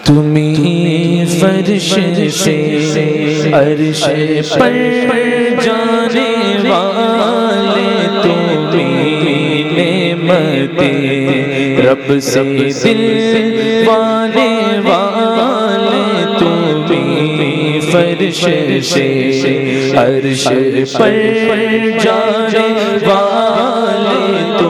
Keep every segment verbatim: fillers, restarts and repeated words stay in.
تمہیں فرش سے عرش پر جانے والے، تمہیں نعمت رب سے دل والے والے، تمہیں فرش سے عرش پر جانے والے،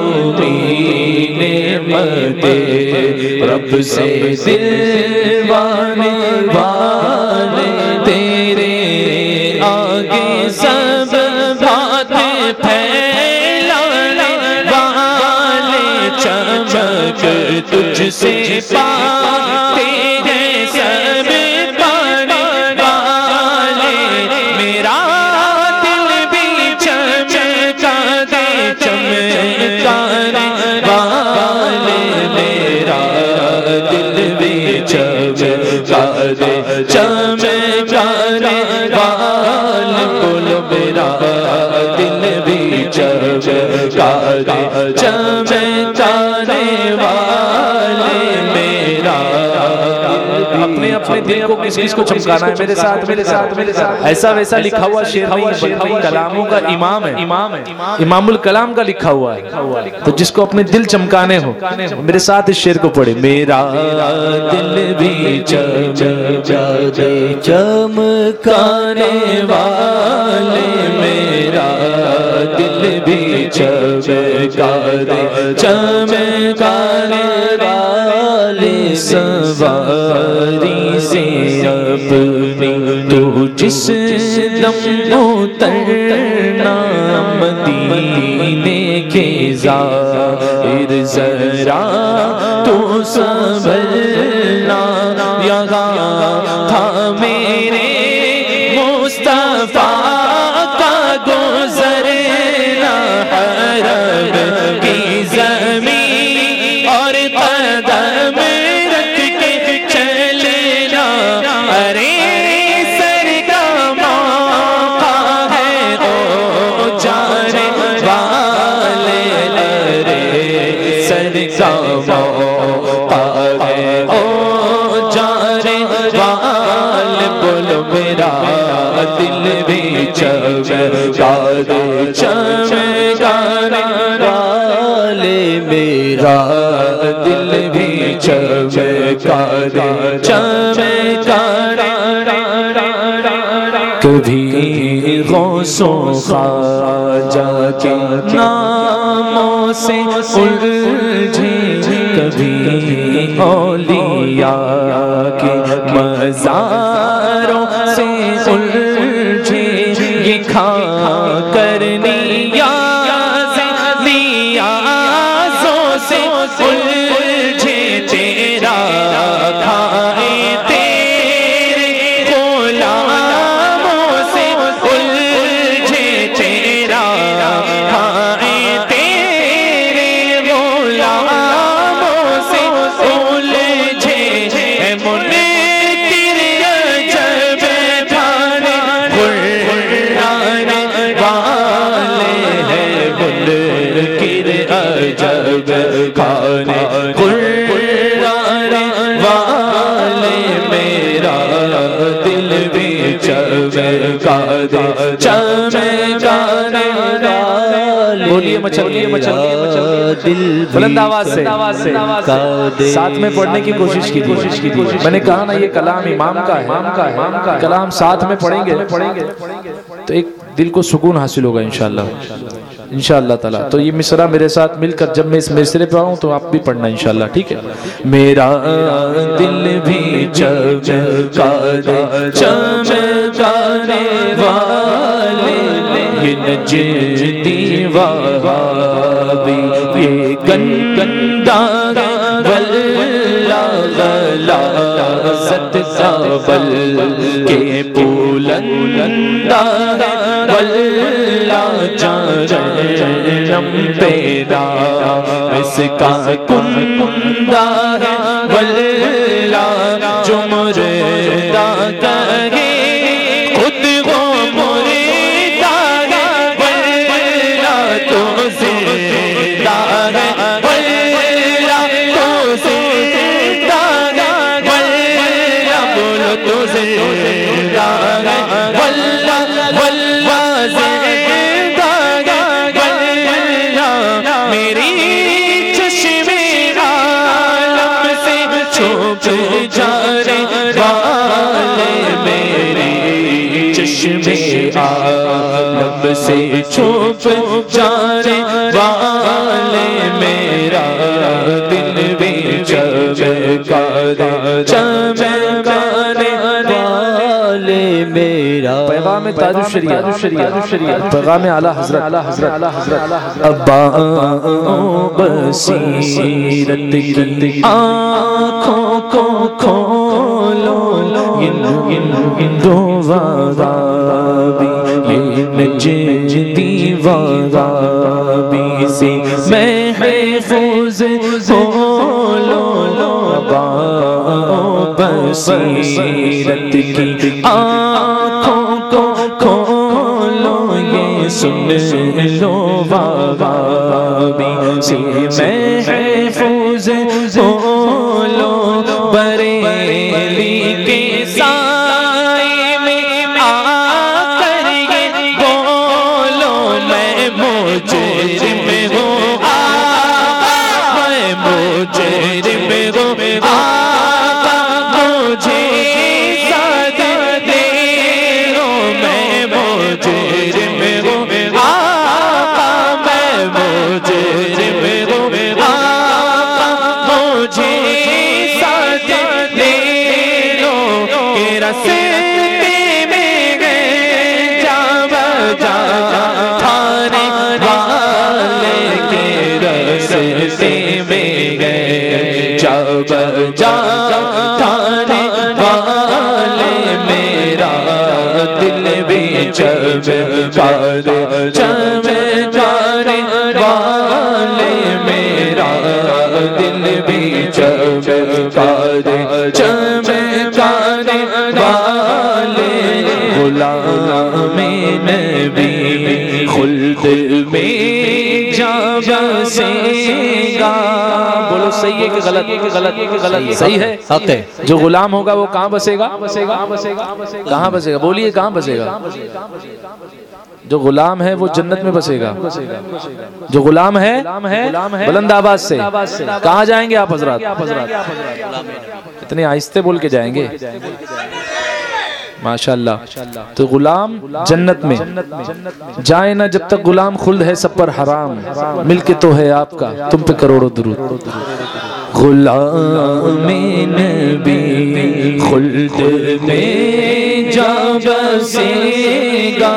تمہیں نعمت رب سے دل والے والے، تیرے آگے سب ہاتھ پھیلانے والے، چمک تجھ سے پاتے ہیں سب پانے والے، میرا دل بھی چمکا دے چمکانے والے، میرا دل بھی چمکا دے چمکانے والے، بولو میرا دل بھی چمکا دے چمکانے والے، میرا اپنے اپنے دل کو کس کس کو چمکانا ہے؟ میرے ساتھ میرے ساتھ میرے ساتھ ایسا ویسا لکھا ہوا شعر نہیں ہے، بلکہ کلاموں کا امام ہے، امام الکلام کا لکھا ہوا ہے، تو جس کو اپنے دل چمکانے ہو میرے ساتھ اس شعر کو پڑھے، میرا دل بھی چمکا دے چمکانے والے، میرا دل بھی چمکا دے چمکانے والے، سواری سے اپنی تو جس دم اترنا، مدینے کے ظاہر ذرا تو سنبھلنا، یہاں تھا میرے مصطفیٰ کا گزرنا، حرم کی زمین اور قدم رکھ کے چلنا، ارے سر کا موقع ہے او جانے والے، ارے سر کا موقع ہے او جانے والے، بولو میرا دل بھی چمکا دے چمکانے والے، میرا دل بھی چمکا دے چمکانے، کبھی غوث و خواجہ کے ناموں سے الجھے، کبھی اولیاء کے مزاروں سے الجھے، یہ کھا کر نیازیں نیازوں سے الجھے، تیرا کھائے تیرے غلاموں سے الجھے، تیرا کھائے تیرے غلاموں سے الجھے، اے منکر عجب کھانے قرآن والے ہیں، منکر عجب کھانے قرآن والے، میرا دل بھی چمکا دے چمکانے والے، بولیے مچلیے مچلیے دل بلند آواز سے ساتھ میں پڑھنے کی کوشش کی کوشش کی میں نے کہا نا یہ کلام امام کا ہے، کلام ساتھ میں پڑھیں گے تو ایک دل کو سکون حاصل ہوگا انشاءاللہ انشاءاللہ تعالی۔ تو یہ مصرع میرے ساتھ مل کر جب میں اس مصرے پہ آؤں تو آپ بھی پڑھنا انشاءاللہ، ٹھیک ہے؟ میرا دل بھی چمکا دے چمکانے والے، یہ نجدی وہابی یہ گندا واللہ غلاظت بل کے بلندہ واللہ جہنم پیدا اس کا کندہ واللہ جو مردہ کہے خود وہ مردہ واللہ تو زندہ واللہ تو زندہ واللہ جانے والے میرے چشمے عالم سے چھپ جانے والے میرا دل بھی چمکانے چمکانے والے میرا پیغام تاج الشریعہ پیغام اعلیٰ حضرت ابا بصیرت کی آنکھوں کو کھولو دو وغابی یہ نجدی وغابی سے محفوظ بولو ابا بصیرت کی آنکھوں کو کھولو یہ سن لو وغابی سے محفوظ بولو بریلی کے سائے میں آ کر یہ بولو میں مجرم ہوں آقا میں مجرم ہوں آقا مجھے سزا دے دو میں مجرم ہوں آقا میں مجرم ہوں آقا مجھے سزا دے دو کہ رستے میں گئے جا بجا تھانے والے کے رستے میں گئے جا بجا تھانے والے میرا دل بھی چمکانے چمکانے والے میرا دل بھی چمکانے چمکانے والے غلام نبی خلد میں جا بسے گا بولو صحیح ہے کہ غلط غلط غلط صحیح ہے حق ہے جو غلام ہوگا وہ کہاں بسے گا کہاں بسے گا بولیے کہاں بسے گا جو غلام ہے وہ جنت میں بسے گا جو غلام ہے بلند آواز سے کہاں جائیں گے آپ حضرات اتنے آہستہ بول کے جائیں گے ماشاءاللہ تو غلام جنت میں جائے نہ جب تک غلام خلد ہے سب پر حرام مل کے تو ہے آپ کا تم پہ کروڑوں درود غلام نبی خلد میں جا بسے گا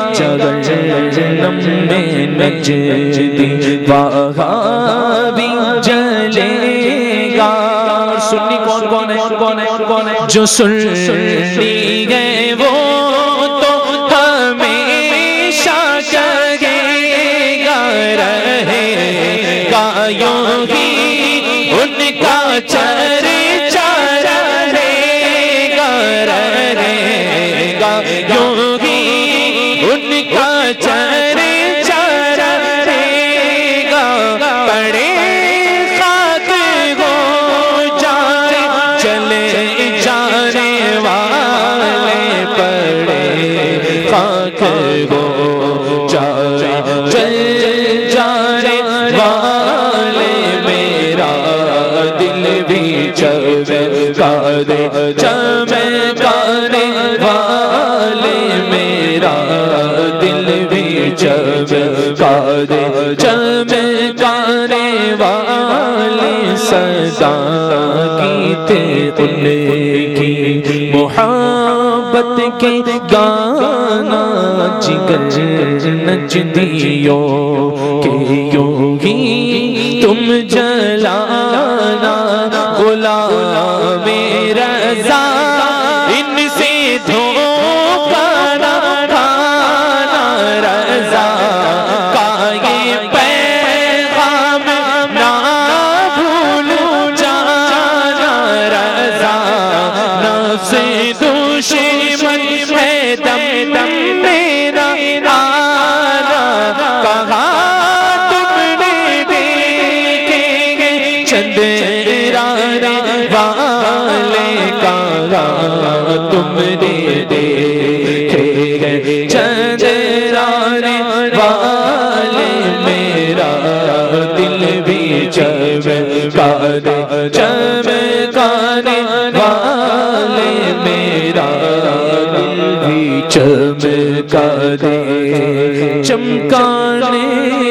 جہنم میں نجدی وہابی جلے گا سنی کون کون ہے جو سنی ہے وہ تو ہمیشہ کہے گا رہے گا یوں ہی ان کا چرچا رہے گا رہے گا یوں ہی ان کا چرچا رہے گا پڑے خاک ہو جائے چلے جانے والے پڑے خاک ہو جائے چل جانے والے میرا دل بھی چمکانے چمکانے والے میرا دل بھی چمکانے چمکانے والے صدا کی تھے ان کی محبت کے گانا جگر نجدیوں کے یوں ہی تم جلانا غلام رضا ان سے دھوکہ نہ کھانا رضا کا یہ پیغام نہ بھولو جانا رضا نفس دشمن ہے دم دم میرا آنا کہاں تم نے دیکھے گے چندرانے والے کہاں تم نے دیکھے گے چندرانے والے میرا دل بھی چمکانے چمکانے والے میرا دل بھی چمکا دے چمکانے